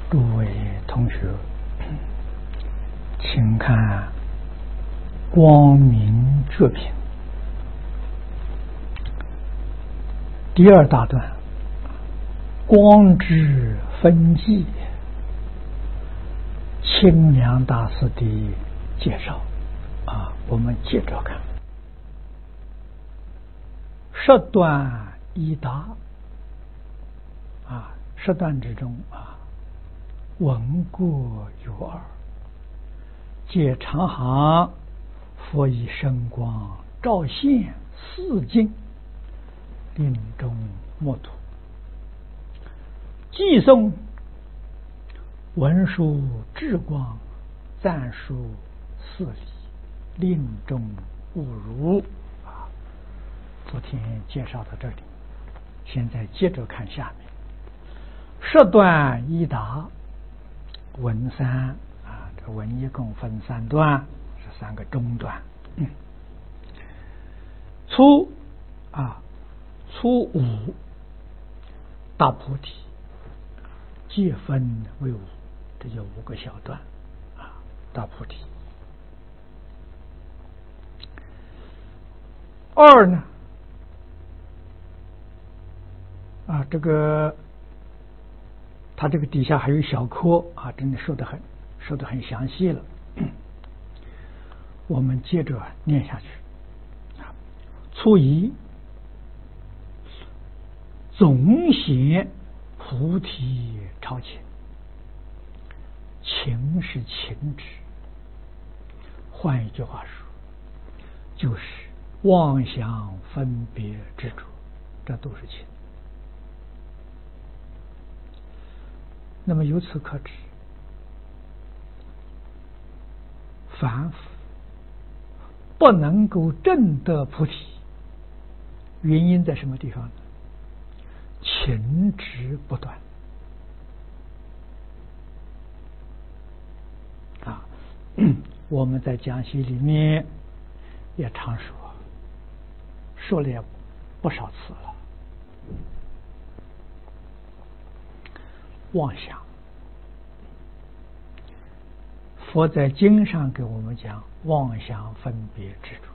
诸位同学，请看光明觉品第二大段，光之分际，清凉大师的介绍我们接着看。十段一答十段之中闻过有二，借长行佛以神光照现四境，令中莫土。寄诵文殊智光，赞书四礼，令中勿如。昨天介绍到这里，现在接着看下面。十段一答文三这文一共分三段，是三个中段。初五大菩提，皆分为五，这就五个小段大菩提。二呢他这个底下还有小科真的说得很详细了。我们接着念下去。初一总显菩提超前，情是情执，换一句话说，就是妄想分别执着，这都是情。那么由此可知，凡夫不能够证得菩提，原因在什么地方呢？情执不断我们在讲习里面也常说了不少次了。妄想，佛在经上给我们讲，妄想分别执着，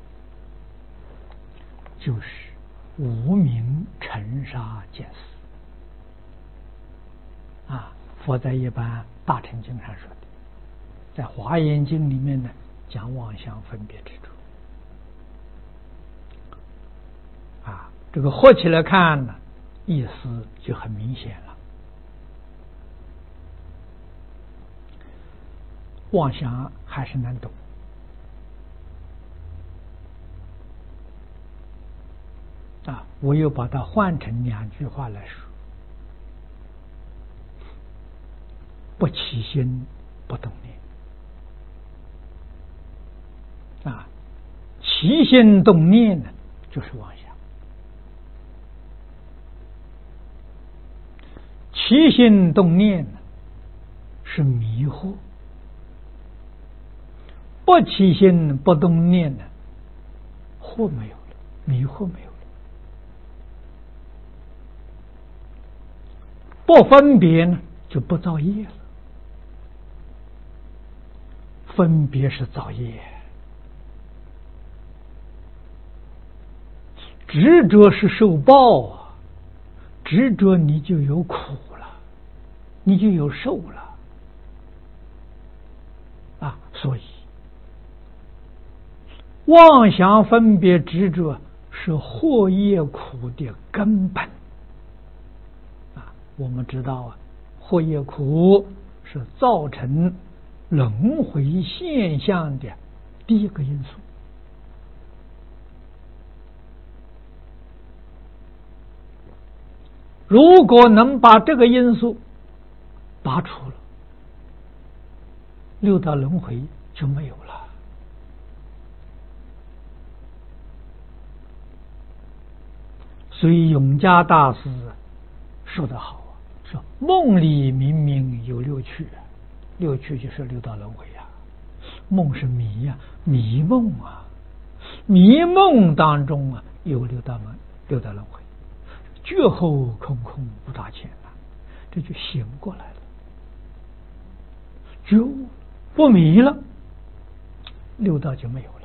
就是无明尘沙见思佛在一般大乘经上说的，在华严经里面呢讲妄想分别执着这个合起来看呢，意思就很明显了。妄想还是难懂我又把它换成两句话来说：不起心不动念起心动念呢就是妄想，起心动念呢是迷惑，不起心不动念呢，惑没有了，迷惑没有了。不分别呢，就不造业了。分别是造业，执着是受报执着你就有苦了，你就有受了所以妄想分别执着是惑业苦的根本我们知道惑业苦是造成轮回现象的第一个因素。如果能把这个因素拔除了，六道轮回就没有了。所以永嘉大师说得好说梦里明明有六趣，六趣就是六道轮回梦是迷迷梦迷梦当中有六道轮回，觉后空空无大千这就醒过来了。 觉悟不迷了，六道就没有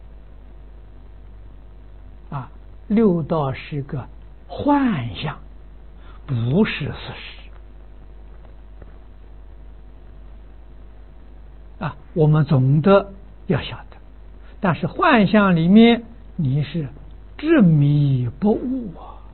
了。六道是个幻象，不是事实。我们总的要晓得，但是幻象里面你是执迷不悟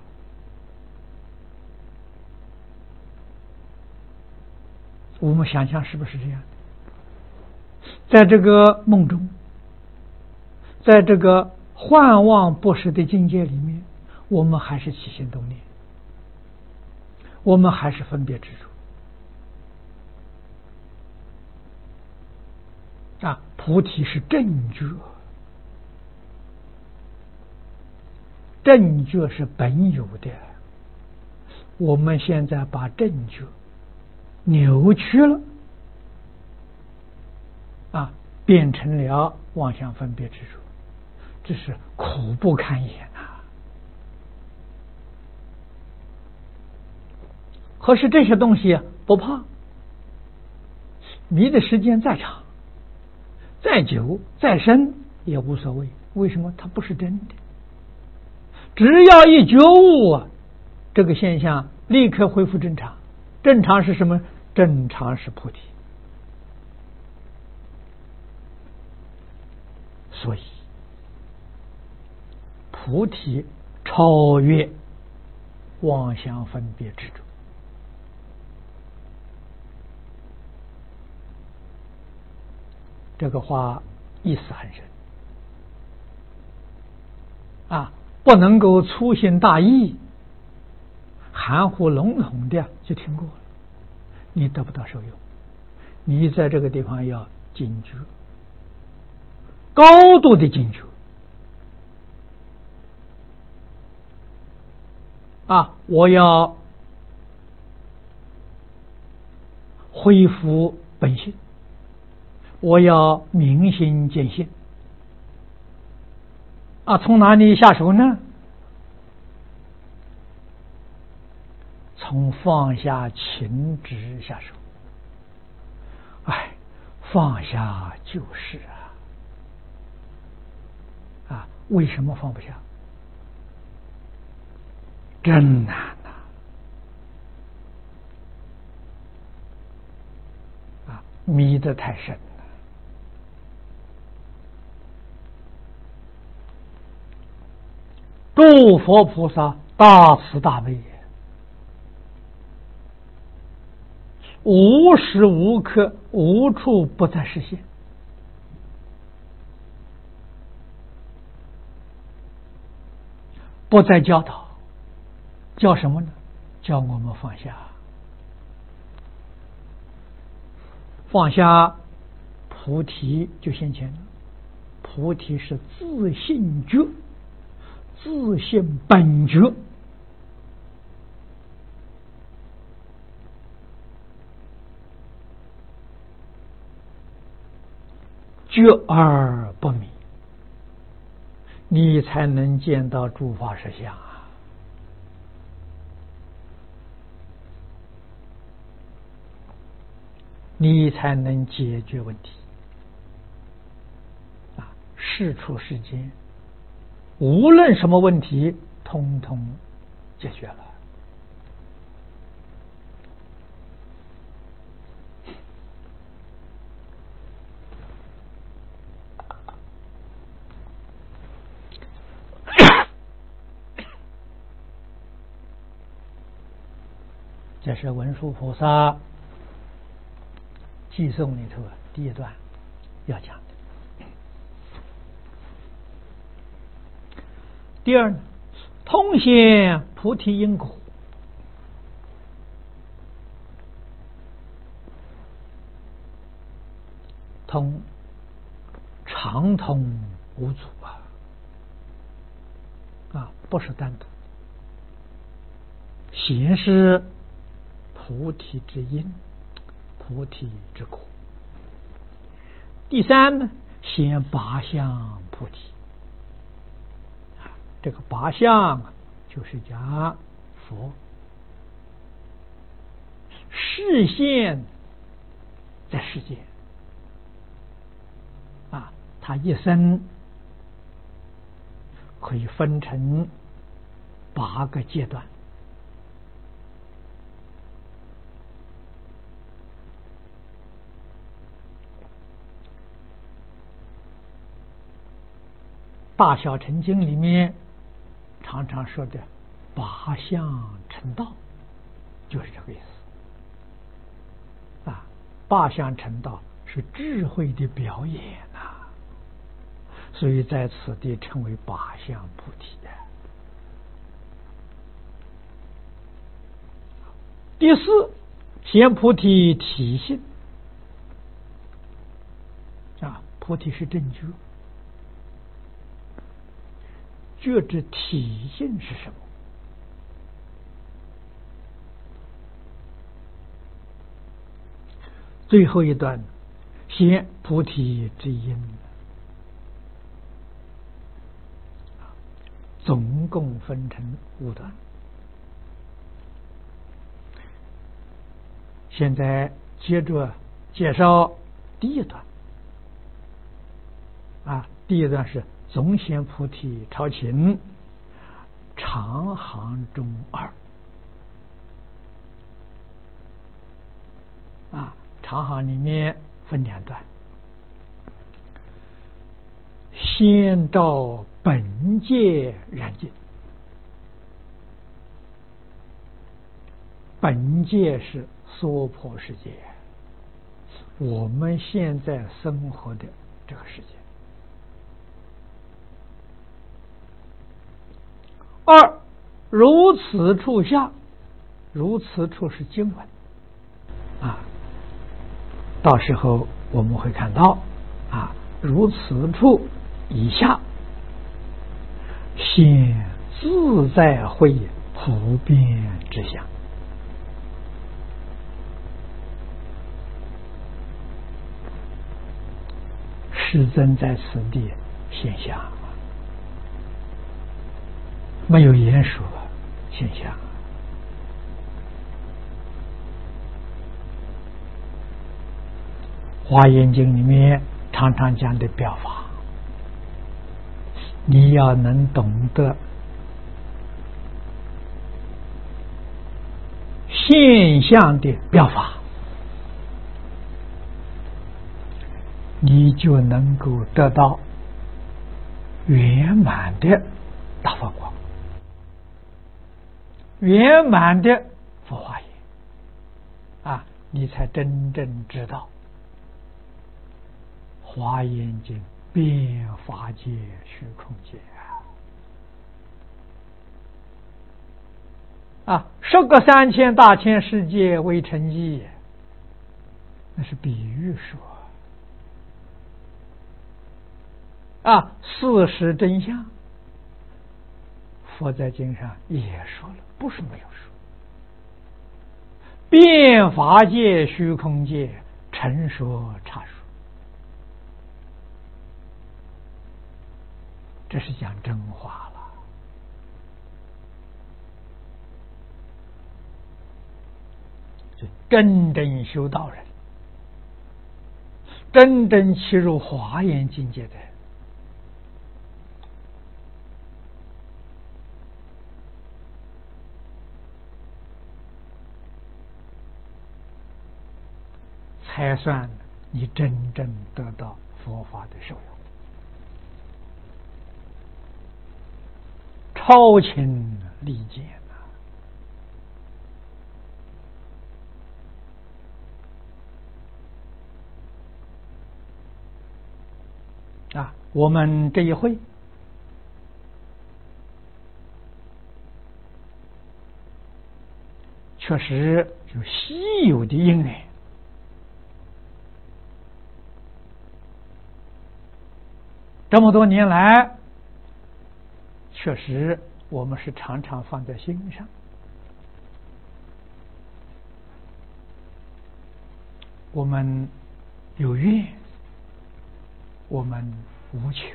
我们想想是不是这样的？在这个梦中，在这个幻妄不实的境界里面，我们还是起心动念，我们还是分别执着。菩提是正觉，正觉是本有的。我们现在把正觉扭曲了，变成了妄想分别执着，这是苦不堪言可是这些东西不怕，迷的时间再长、再久、再深也无所谓。为什么？它不是真的。只要一觉悟这个现象立刻恢复正常。正常是什么？正常是菩提。所以菩提超越妄想分别执着。这个话意思很深不能够粗心大意、含糊笼统的就听过了，你得不到受用。你在这个地方要警觉，高度的警觉我要恢复本性，我要明心见性从哪里下手呢？从放下情执下手。放下就是为什么放不下？真难迷得太深了。诸佛菩萨大慈大悲，无时无刻无处不在实现。不再教导，教什么呢？教我们放下。放下，菩提就现前了。菩提是自性觉，自性本觉。觉而不迷，你才能见到诸法实相你才能解决问题事出世间，无论什么问题，通通解决了。这是文殊菩萨偈颂里头第一段要讲的。第二呢，通显菩提因果，通常通无阻不是单独，显示菩提之因，菩提之果。第三呢，显八相菩提。这个八相就是讲佛示现在世间他一生可以分成8个阶段。大小乘经里面常常说的8相成道，就是这个意思8相成道是智慧的表演所以在此地称为8相菩提。第4，显菩提体性菩提是正觉，觉之体性是什么？最后一段显菩提之因，总共分成5段。现在接着介绍第1段第1段是总显菩提超勤长行中2长行里面分2段，先照本界然境。本界是娑婆世界，我们现在生活的这个世界。2，如此处下，如此处是经文到时候我们会看到如此处以下现自在慧普遍之相。世尊在此地现象，没有言说现象。华严经里面常常讲的表法，你要能懂得现象的表法，你就能够得到圆满的大佛光，圆满的佛华严你才真正知道华严经遍法界虚空界10个3000大千世界为成一，那是比喻说事实真相，佛在经上也说了，不是没有说。遍法界虚空界，陈说阐说，这是讲真话了。真正修道人，真正契入华严境界的人，才算你真正得到佛法的受用，超情利见我们这一会确实有稀有的因缘，这么多年来，确实我们是常常放在心上。我们有愿，我们无求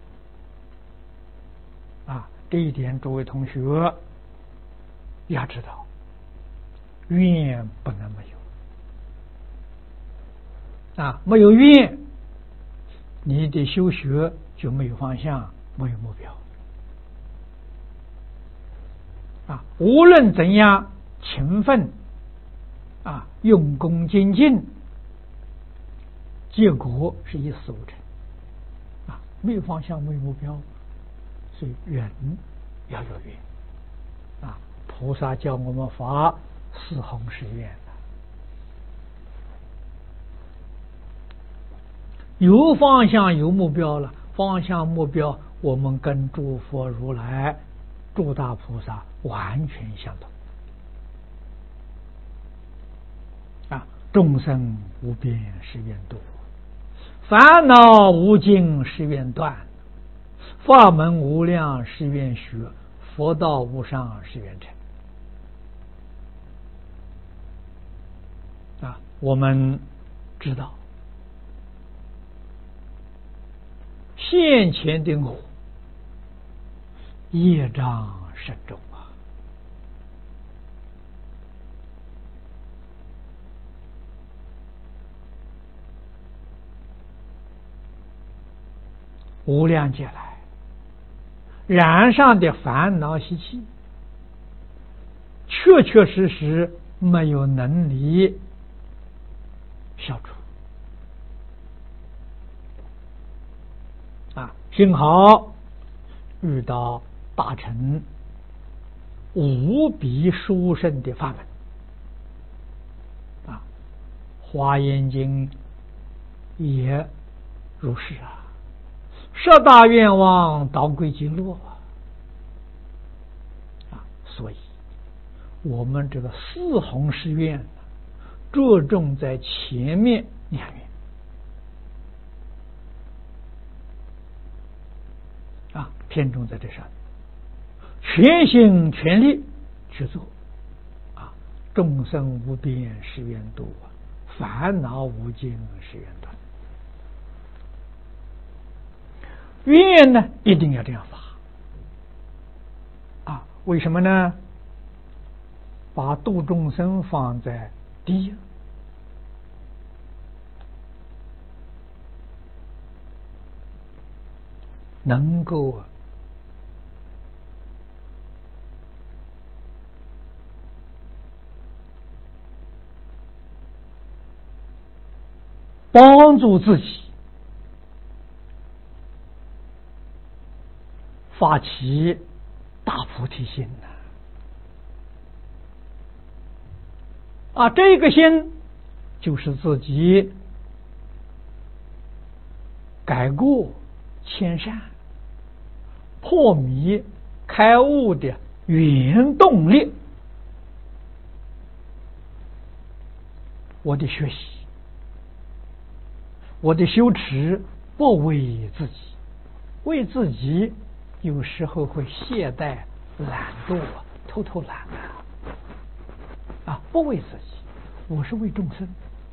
这一点诸位同学要知道，愿不能没有没有愿，你的修学就没有方向，没有目标。无论怎样勤奋用功精进，结果是一事无成没有方向，没有目标。所以人要有愿菩萨教我们发四弘誓愿有方向有目标了，方向目标我们跟诸佛如来诸大菩萨完全相同众生无边誓愿度，烦恼无尽誓愿断，法门无量誓愿学，佛道无上誓愿成我们知道现前的我业障深重无量劫来染上的烦恼习气，确确实实没有能力消除幸好遇到大乘无比殊胜的法门华严经也如是十大愿望导归极乐所以我们这个四弘誓愿着重在前面两愿偏重在这上，全心全力去做众生无边誓愿度烦恼无尽誓愿断。愿呢一定要这样发为什么呢？把度众生放在第一，能够帮助自己发起大菩提心这个心就是自己改过迁善破迷开悟的原动力。我的学习我的修持不为自己，为自己有时候会懈怠懒惰偷偷懒不为自己，我是为众生。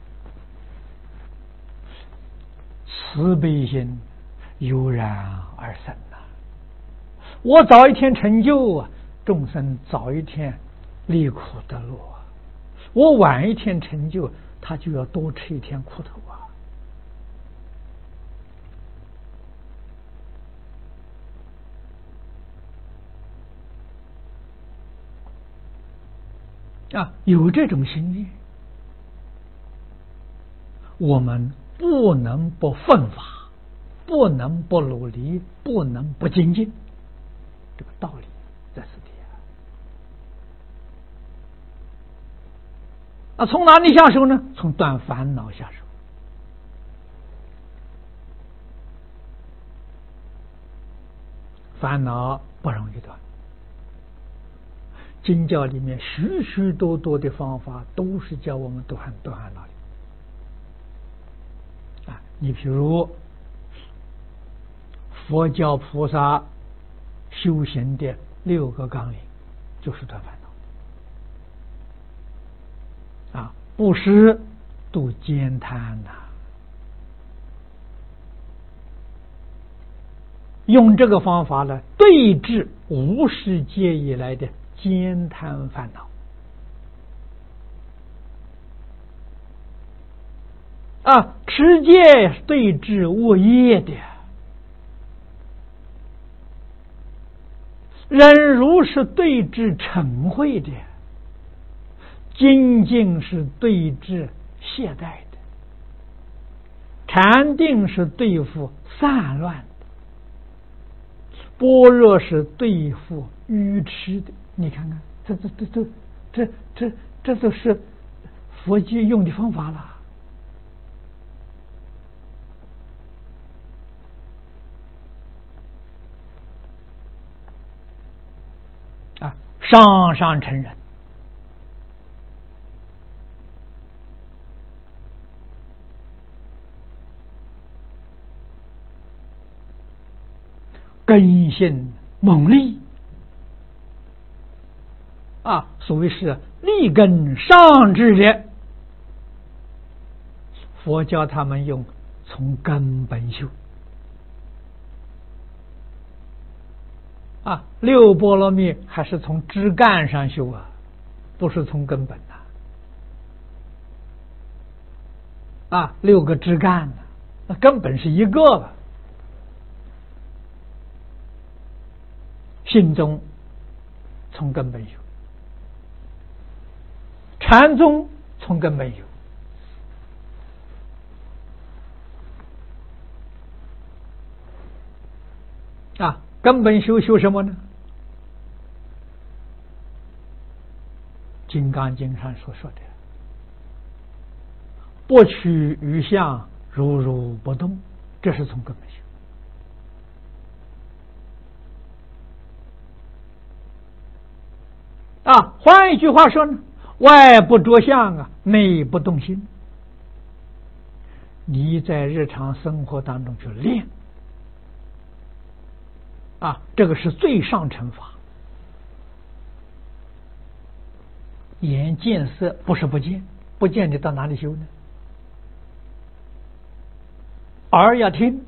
慈悲心油然而生我早一天成就众生早一天离苦得乐我晚一天成就，他就要多吃一天苦头有这种心意，我们不能不奋发，不能不努力，不能不精进，这个道理在此地从哪里下手呢？从断烦恼下手。烦恼不容易断，经教里面许许多多的方法都是教我们断烦恼的你比如佛教菩萨修行的6个纲领就是断烦恼布施度慳贪用这个方法呢对治无始劫以来的慳贪烦恼持戒对治恶业的，忍辱是对治嗔恚的，精进是对治懈怠的，禅定是对付散乱的，般若是对付愚痴的。你看看，这都是佛经用的方法了。上上乘人，根性猛力所谓是立根上智的，佛教他们用从根本修六波罗蜜还是从枝干上修不是从根本六个枝干那根本是一个了。心中从根本修，禅宗从根本修根本修什么呢？金刚经上所说的不取于相，如如不动，这是从根本修换一句话说呢，外不着相内不动心。你在日常生活当中去练这个是最上乘法。眼见色不是不见，不见你到哪里修呢？耳要听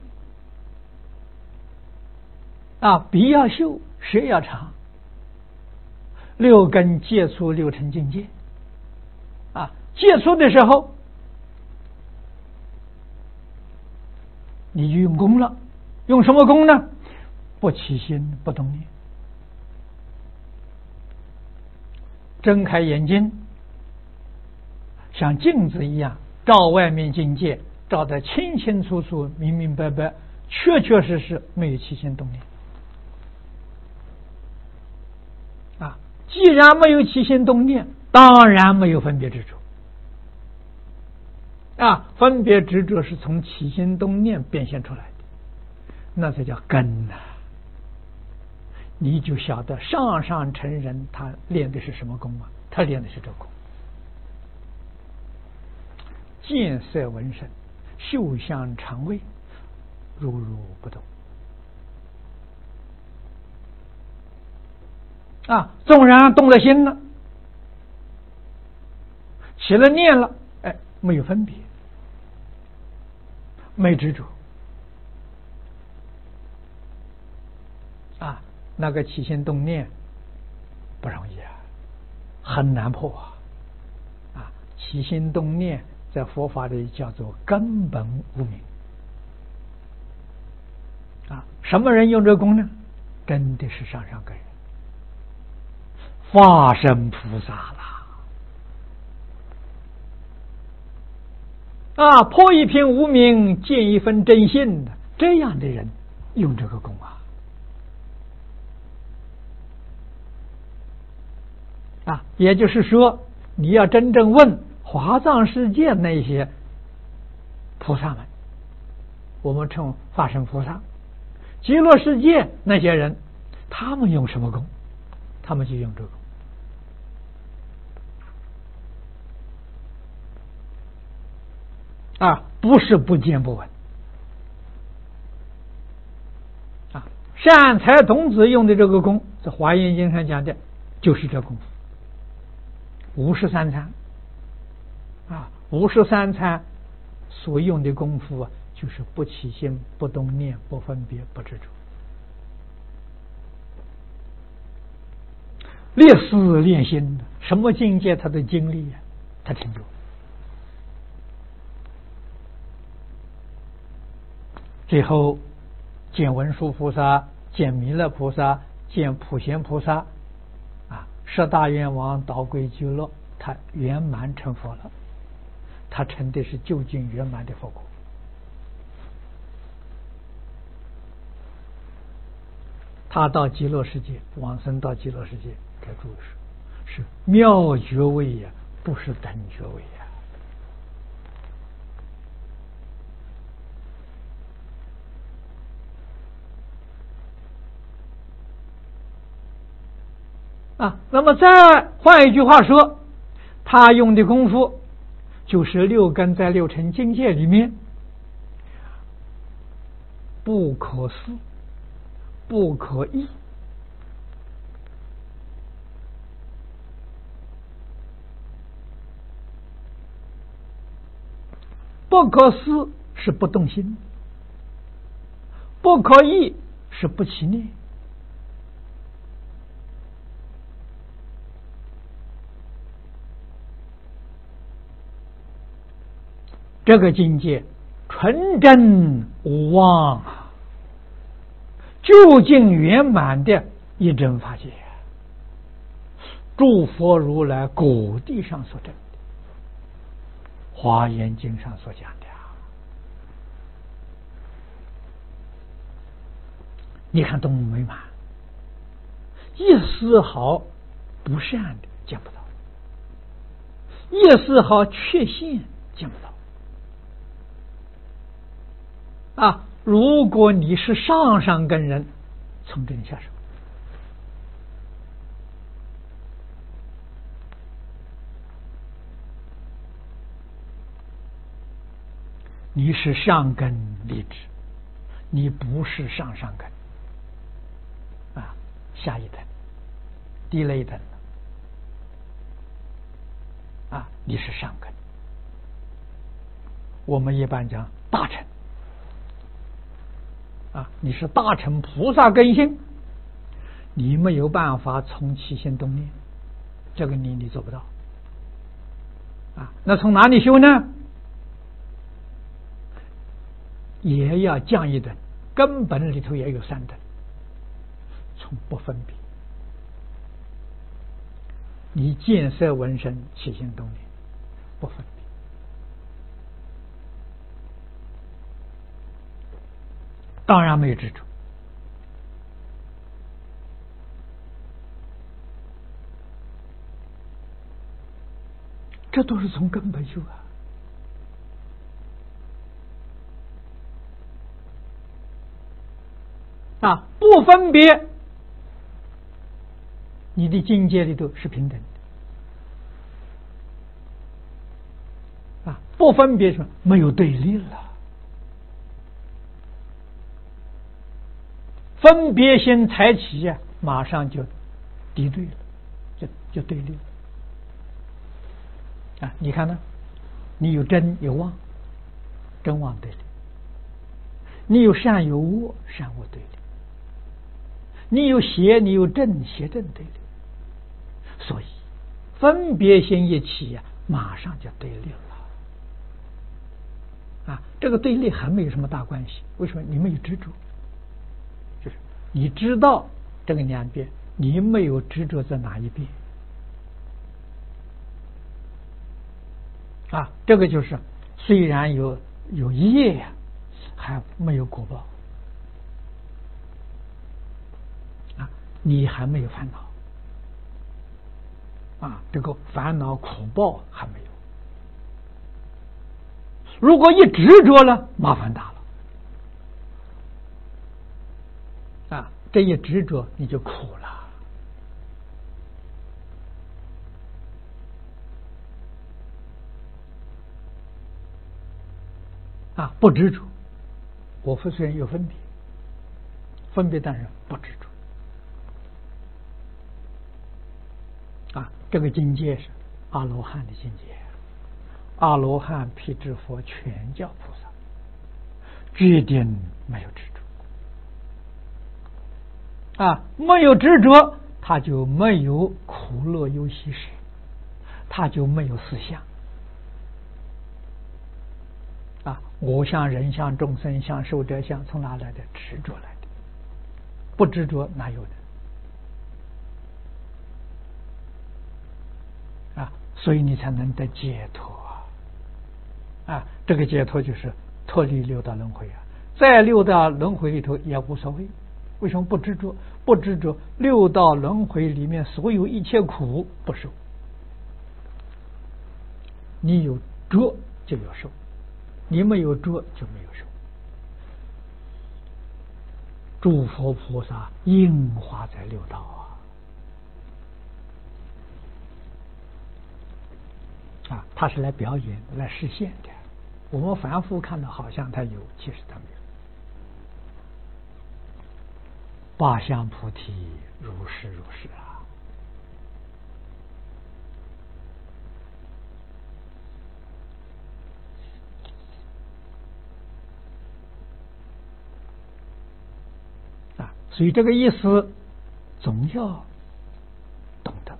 鼻要嗅，舌要尝，六根接触六尘境界接触的时候你就用功了。用什么功呢？不起心不动念，睁开眼睛像镜子一样照外面境界，照得清清楚楚明明白白，确确实实没有起心动念既然没有起心动念，当然没有分别执着分别执着是从起心动念变现出来的，那才叫根你就晓得上上乘人他练的是什么功他练的是这功。见色闻声嗅香尝味，如如不动纵然动了心了，起了念了，没有分别，没执着那个起心动念不容易很难破起心动念在佛法里叫做根本无明什么人用这功呢？真的是上上根人，化身菩萨了破一片无明，见一分真心的，这样的人用这个功也就是说，你要真正问华藏世界那些菩萨们，我们称化身菩萨，极乐世界那些人，他们用什么功？他们就用这个不是不见不闻善财童子用的这个功，在华严经上讲的就是这功夫53参53参所用的功夫就是不起心不动念不分别不执着，练思练心，什么境界他都经历他听最后见文殊菩萨，见弥勒菩萨，见普贤菩萨，十大愿王导归极乐，他圆满成佛了。他成的是究竟圆满的佛果。他到极乐世界，往生到极乐世界，给诸位说是妙觉位呀，不是等觉位呀。那么再换一句话说，他用的功夫就是六根在六尘境界里面不可思不可议，不可思是不动心，不可议是不起念。这个境界纯真无妄，究竟圆满的一真法界，诸佛如来果地上所证的，华严经上所讲的。你看多么美满，一丝毫不善的见不到，一丝毫缺陷见不到。如果你是上根人，从这里下手。你是上根立志，你不是上根下一等低了一等你是上根。我们一般讲大乘你是大乘菩萨根性，你没有办法从起心动念，这个你做不到那从哪里修呢？也要降一等，根本里头也有三等，从不分别。你见色闻声起心动念不分别，当然没有执着。这都是从根本修不分别，你的境界里头是平等的不分别什么？没有对立了。分别心才起马上就敌对了，就对立了你看呢？你有真有妄，真妄对立；你有善有恶，善恶对立；你有邪，你有正，邪正对立。所以分别心一起马上就对立了这个对立还没有什么大关系，为什么？你没有执着，就是你知道这个两边，你没有执着在哪一边这个就是虽然有业还没有果报你还没有烦恼这个烦恼苦报还没有。如果一执着了，麻烦大了这一执着你就苦了不执着，我虽然有分别，但是不执着这个境界是阿罗汉的境界，阿罗汉、辟支佛、全教菩萨决定没有执着没有执着，他就没有苦乐忧喜识，他就没有思想我相、人相、众生相、寿者相，从哪来的？执着来的。不执着哪有的？所以你才能得解脱这个解脱就是脱离六道轮回在六道轮回里头也无所谓。为什么不执着？不执着六道轮回里面所有一切苦不受。你有着就有受，你没有着就没有受。诸佛菩萨应化在六道他是来表演、来实现的。我们凡夫看到好像他有，其实他没有。八相菩提，如是如是所以这个意思总要懂得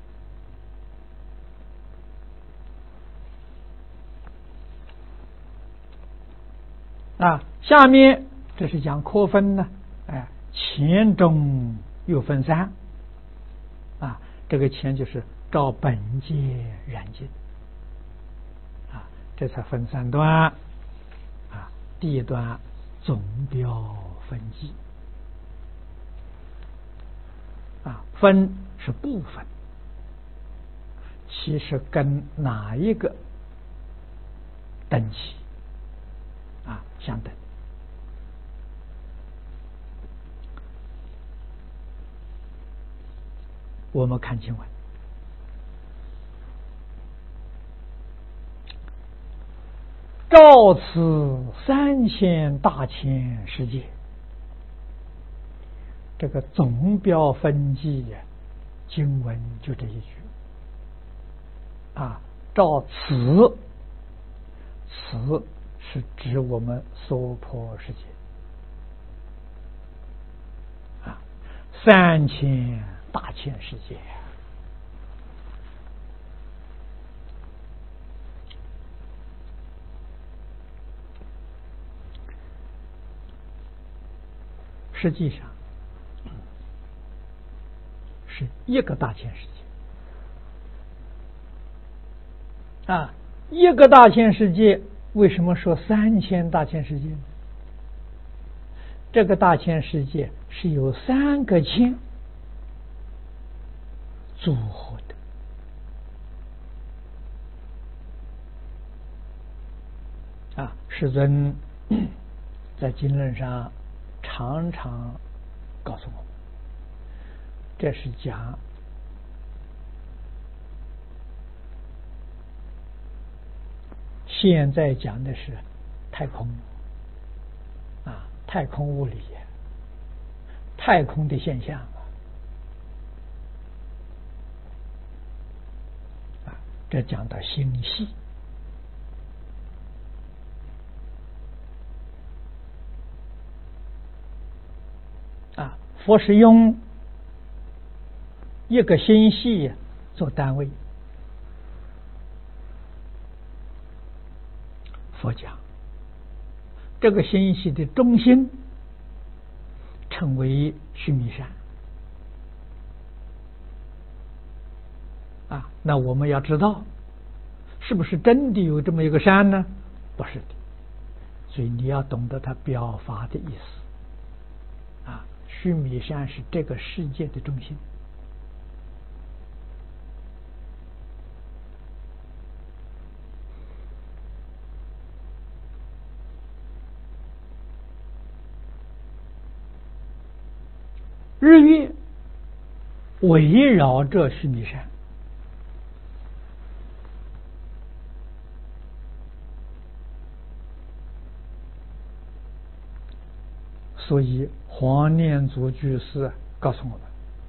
下面这是讲科分呢，前中又分三这个前就是照本界染尽这才分三段第一段总标分际分是部分，其实跟哪一个等级相等。我们看经文，照此3000大千世界，这个总标分际经文就这一句照此，此是指我们娑婆世界3000大千世界实际上是一个大千世界一个大千世界。为什么说3000大千世界呢？这个大千世界是由3个千组合的世尊在经论上常常告诉我们，这是讲现在讲的是太空太空物理太空的现象这讲到星系佛是用一个星系做单位。佛讲这个星系的中心称为须弥山那我们要知道是不是真的有这么一个山呢？不是的，所以你要懂得它表法的意思须弥山是这个世界的中心。日月围绕着须弥山，所以黄念祖居士告诉我们，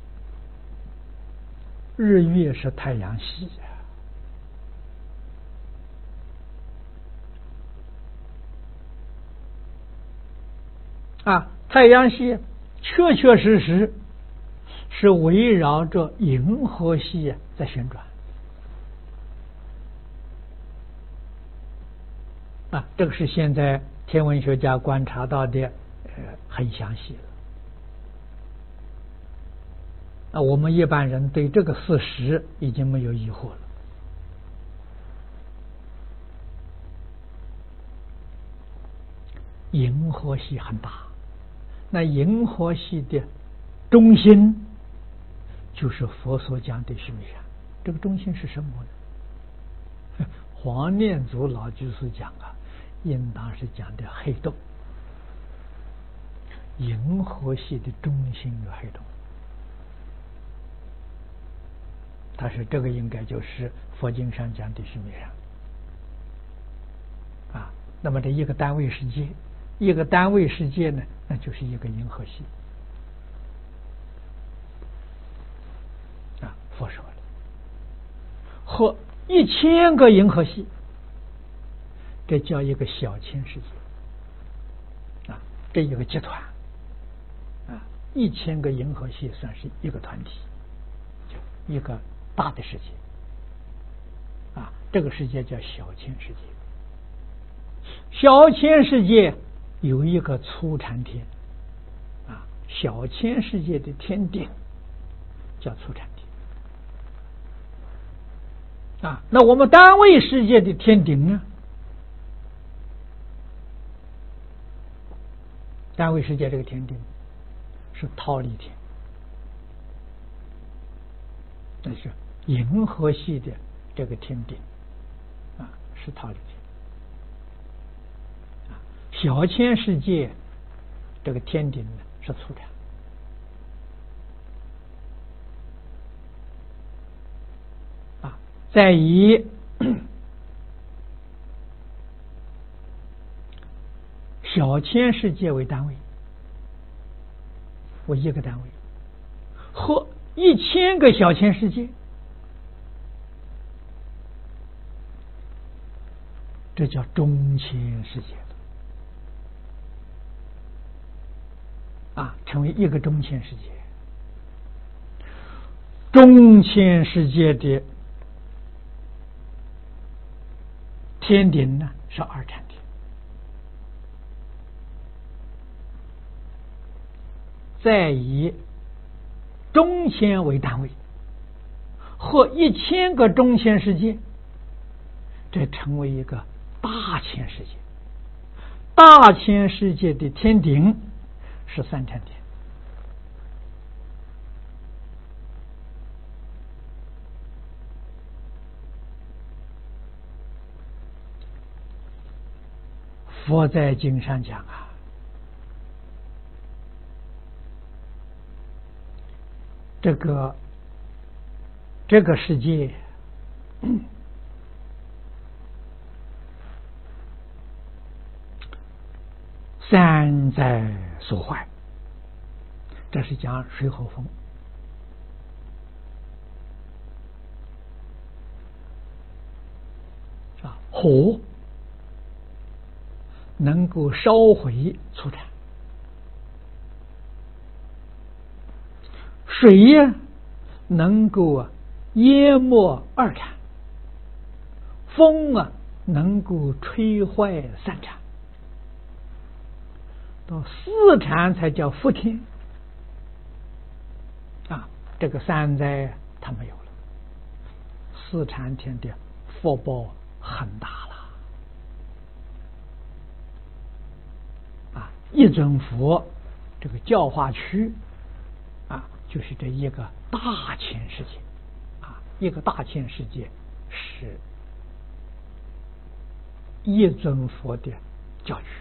日月是太阳系太阳系确确实实是围绕着银河系在旋转这个是现在天文学家观察到的，很详细了。我们一般人对这个事实已经没有疑惑了。银河系很大，那银河系的中心就是佛所讲的须弥山。这个中心是什么呢？黄念祖老居士讲应当是讲的黑洞。银河系的中心有黑洞，他说这个应该就是佛经上讲的须弥山。那么这一个单位世界，一个单位世界呢，那就是一个银河系。佛说了，和1000个银河系，这叫一个小千世界。这一个集团，1000个银河系算是一个团体，就一个大的世界。这个世界叫小千世界。小千世界有一个初禅天，小千世界的天顶叫初禅天。那我们单位世界的天顶呢？单位世界这个天顶是忉利天，那是银河系的这个天顶是忉利天。小千世界这个天顶呢是初禅。再以小千世界为单位，为一个单位，和1000个小千世界，这叫中千世界成为一个中千世界。中千世界的天顶呢是二禅天。再以中千为单位，和1000个中千世界，这成为一个大千世界。大千世界的天顶是三禅天。佛在经上讲这个世界三灾所坏，这是讲水火风。火能够烧毁初禅，水呀能够淹没二禅，风能够吹坏三禅，到四禅才叫福天这个三灾它没有了。四禅天的福报很大了一尊佛这个教化区就是这一个大千世界一个大千世界是一尊佛的教区。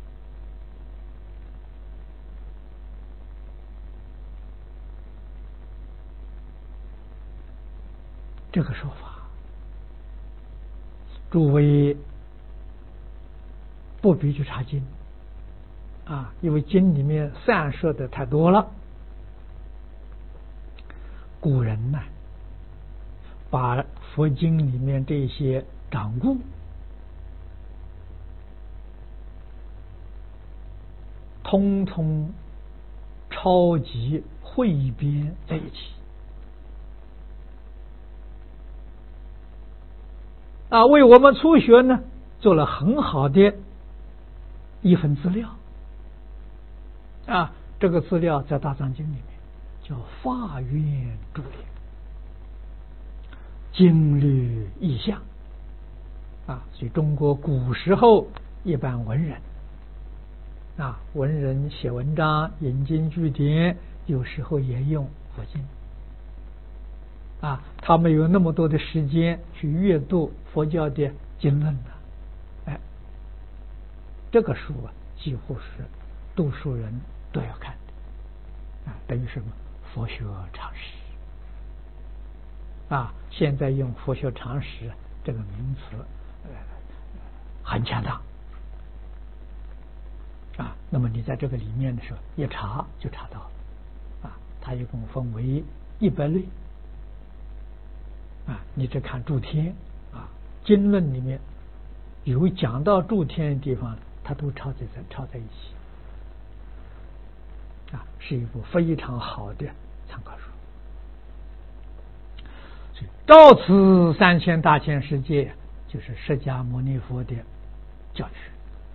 这个说法诸位不必去查经因为经里面散说的太多了。古人把佛经里面这些掌故通通抄集汇编在一起为我们初学做了很好的一份资料这个资料在大藏经里面叫法愿注略，经律意象所以中国古时候一般文人文人写文章引经据典，有时候也用佛经他们有那么多的时间去阅读佛教的经论这个书几乎是读书人都要看的等于什么佛学常识现在用佛学常识这个名词很恰当那么你在这个里面的时候一查就查到了它一共分为100类你只看诸天经论里面有讲到诸天的地方，它都抄在一起是一部非常好的参考书。所以到此3000大千世界就是释迦牟尼佛的教学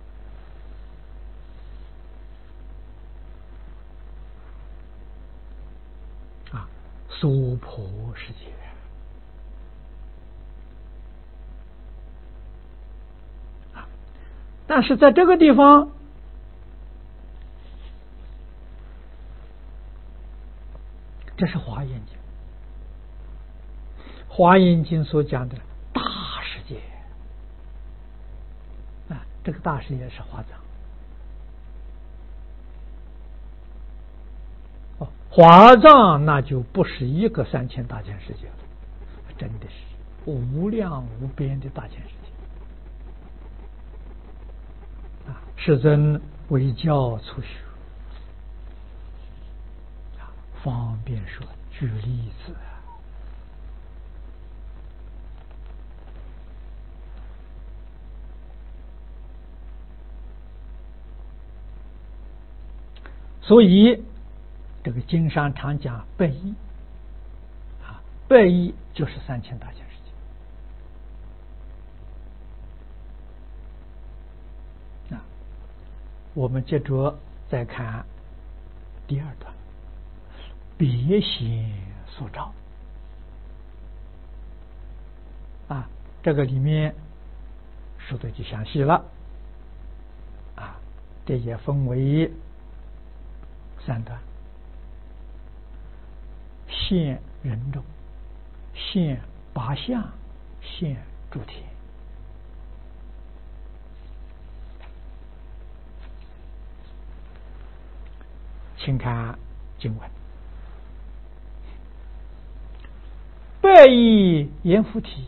娑婆世界但是在这个地方这是华严经，华严经所讲的大世界这个大世界是华藏华藏那就不是一个3000大千世界了，真的是无量无边的大千世界世尊为教初学方便说举例子所以这个经上常讲100亿100亿就是3000大千世界我们接着再看第2段，别显所照这个里面说的就详细了这也分为3段，现人众，现8相，现诸天。请看经文：100亿阎浮提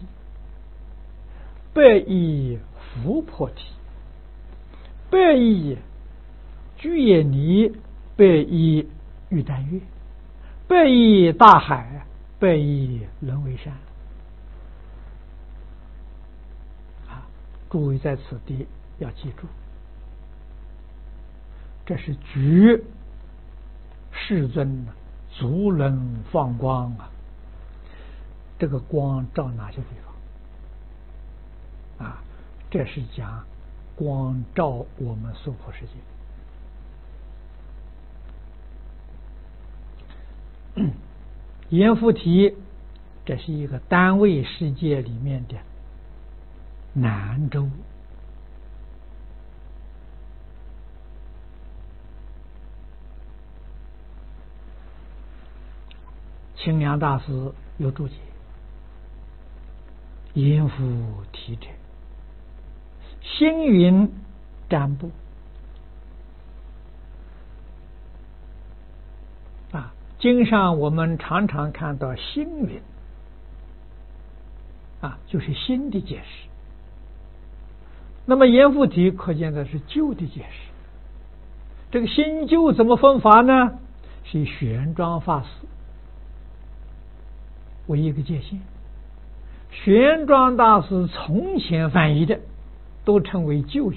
，100亿伏婆提，100亿居也尼，100亿玉丹月，100亿大海，100亿轮为山诸位在此地要记住，这是举世尊足能放光这个光照哪些地方这是讲光照我们娑婆世界阎浮提这是一个单位世界里面的南州清凉大师有注解：阎浮提者，星云占卜经上我们常常看到星云就是新的解释。那么阎浮提可见的是旧的解释。这个新旧怎么分法呢？是以玄奘法师为一个界限。玄奘大师从前翻译的都称为旧译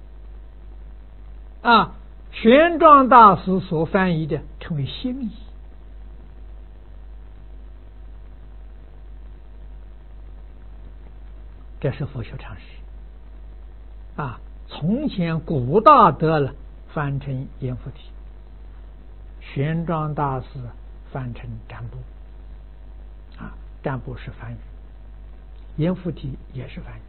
玄奘大师所翻译的称为新译。这是佛学常识从前古大德了翻成阎浮提，玄奘大师翻成占卜，占卜是梵语，阎浮提也是梵语。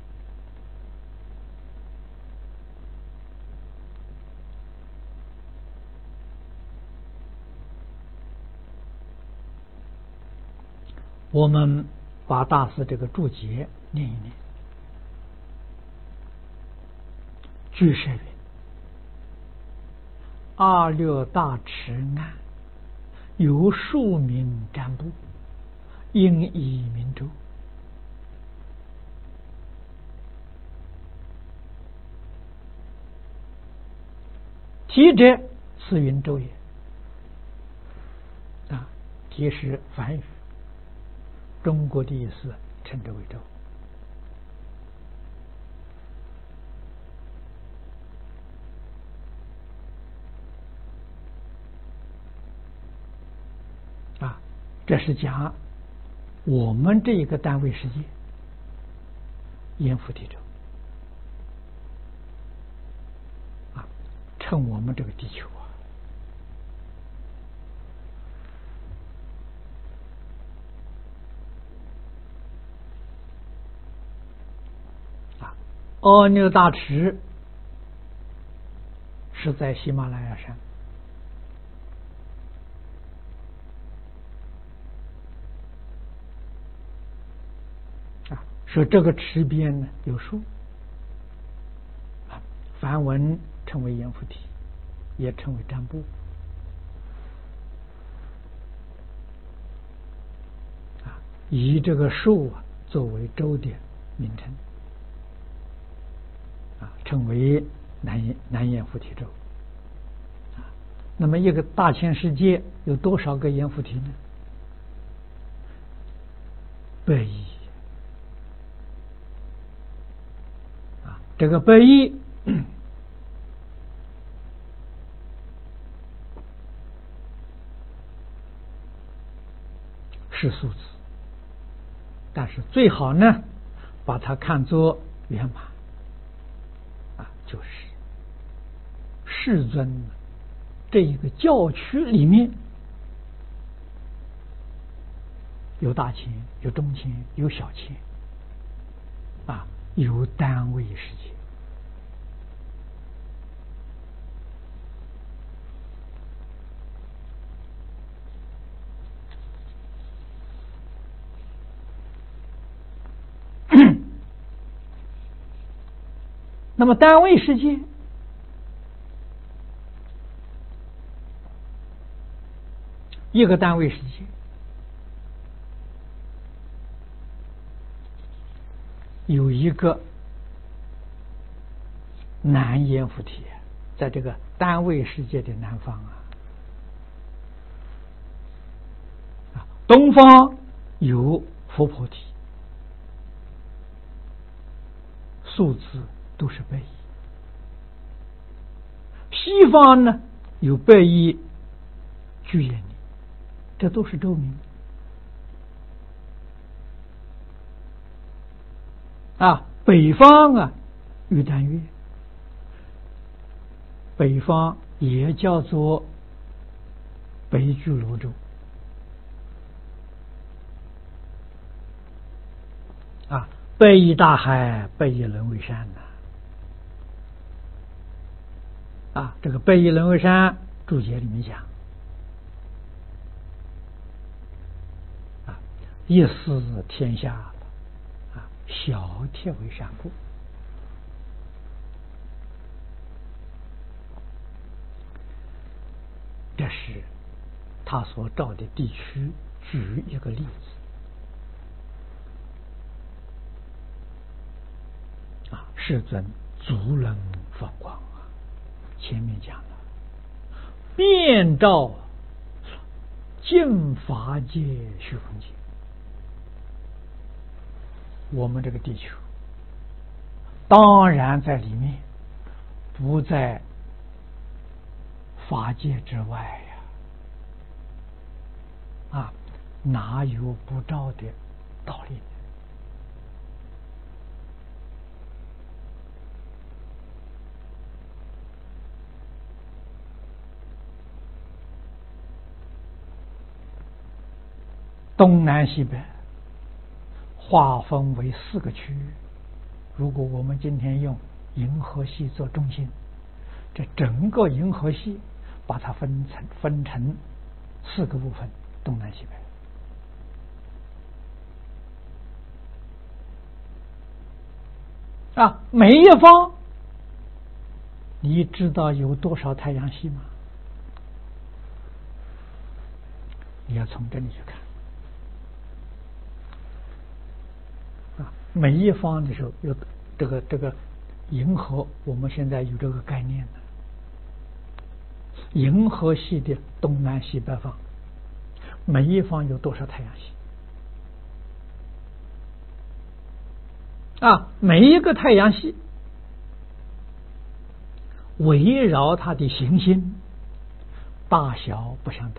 我们把大师这个注解念一念。句舍云：二六大池岸，有数名占卜，应以明州。题者，此云州也。题是梵语，中国的意思称之为州。这是讲我们这一个单位世界，阎浮提州称我们这个地球阿耨大池是在喜马拉雅山，说这个池边呢有树，梵文称为阎浮提，也称为占卜。以这个树作为州的名称，称为南阎浮提州。那么一个大千世界有多少个阎浮提呢？100亿。这个100亿是数字，但是最好呢把它看作圆满就是世尊这一个教区里面有大千，有中千，有小千有单位世界。那么单位世界一个单位世界有一个南阎浮提，在这个单位世界的南方东方有佛菩提，数字都是100亿。西方呢有100亿俱耶尼，这都是州名北方玉丹月，北方也叫做北俱罗州100亿大海，100亿轮回山这个100亿轮回山注解里面讲一思天下小铁为山故，这是他所照的地区。举一个例子世尊足能放光前面讲了，遍照净法界虚空界。我们这个地球当然在里面，不在法界之外哪有不照的道理呢？ 东南西北划分为4个区域。如果我们今天用银河系做中心，这整个银河系把它分成4个部分，东南西北。每一方，你知道有多少太阳系吗？你要从这里去看。每一方的时候有这个银河，我们现在有这个概念的。银河系的东南西北方，每一方有多少太阳系？每一个太阳系围绕它的行星大小不相等。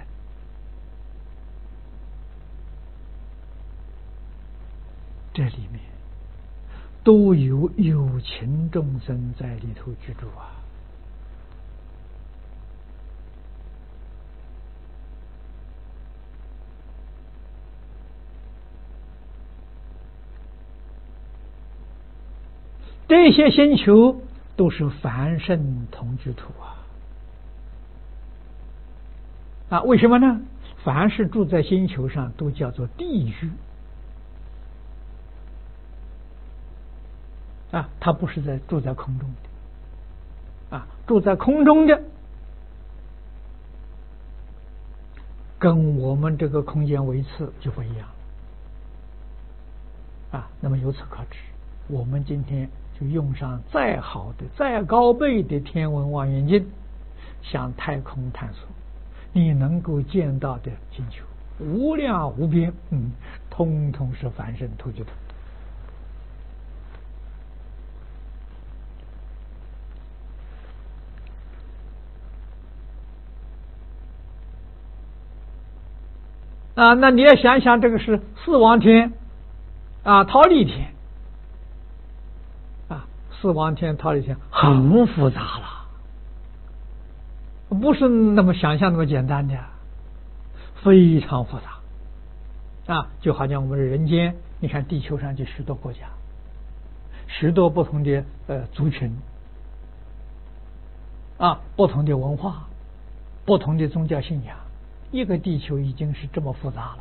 这里面都有有情众生在里头居住啊！这些星球都是凡圣同居土为什么呢？凡是住在星球上都叫做地狱它不是住在空中的住在空中的跟我们这个空间维次就不一样那么由此可知，我们今天就用上再好的再高倍的天文望远镜向太空探索，你能够见到的星球无量无边，通通是凡圣同居土。那你要想想，这个是四王天忉利天四王天忉利天很复杂了，不是那么想象那么简单的，非常复杂就好像我们人间，你看地球上就许多国家，许多不同的族群不同的文化，不同的宗教信仰，一个地球已经是这么复杂了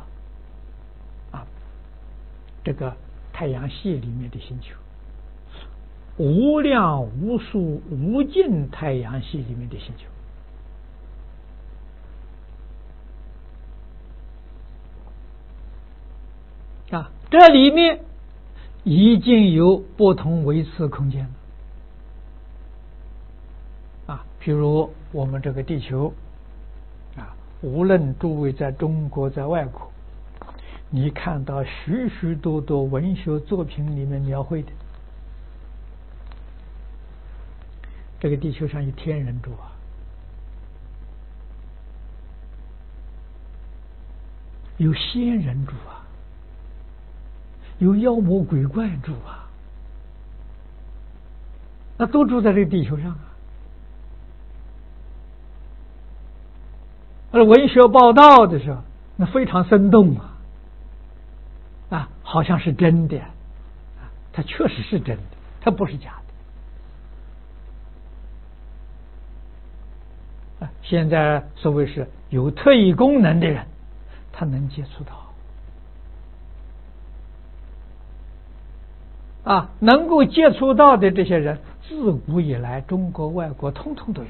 这个太阳系里面的星球，无量无数无尽太阳系里面的星球这里面已经有不同维次空间譬如我们这个地球无论诸位在中国在外国，你看到许许多多文学作品里面描绘的这个地球上有天人住有仙人住有妖魔鬼怪住那都住在这个地球上而文学报道的时候，那非常生动好像是真的它确实是真的，它不是假的现在所谓是有特异功能的人，他能接触到能够接触到的这些人，自古以来中国外国通通都有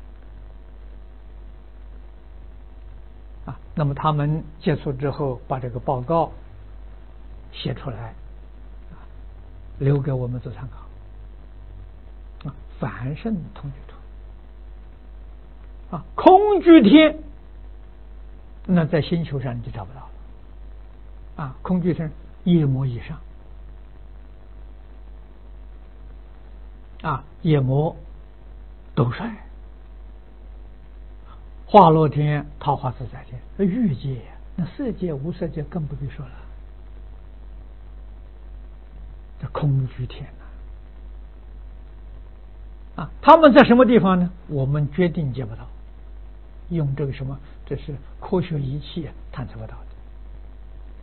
那么他们接触之后，把这个报告写出来留给我们做参考凡圣同居土空居天，那在星球上你就找不到了空居天夜魔以上夜魔斗帅，化乐天桃花自在天，欲界那色界无色界更不必说了，这空居天他们在什么地方呢？我们决定见不到，用这个什么，这是科学仪器探测不到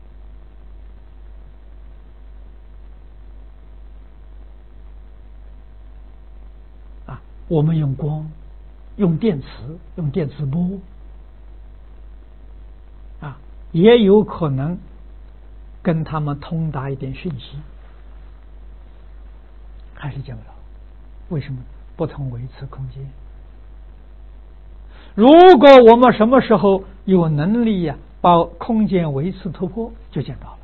我们用光、用电磁、用电磁波啊，也有可能跟他们通达一点讯息，还是见不到。为什么？不同维次空间。如果我们什么时候有能力呀，把空间维次突破，就见到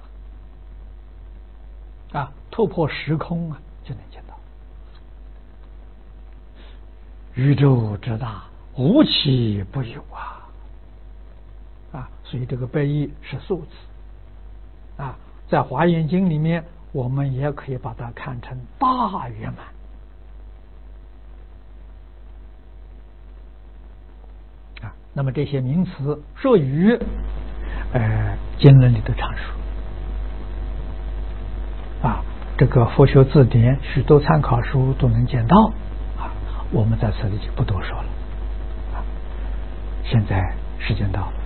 了啊，突破时空啊，就能见到。宇宙之大，无奇不有啊！所以这个百亿是数字啊，在华严经里面，我们也可以把它看成大圆满。那么这些名词术语，经论里的阐述啊，这个佛学字典许多参考书都能见到啊，我们在此里就不多说了啊。现在时间到了。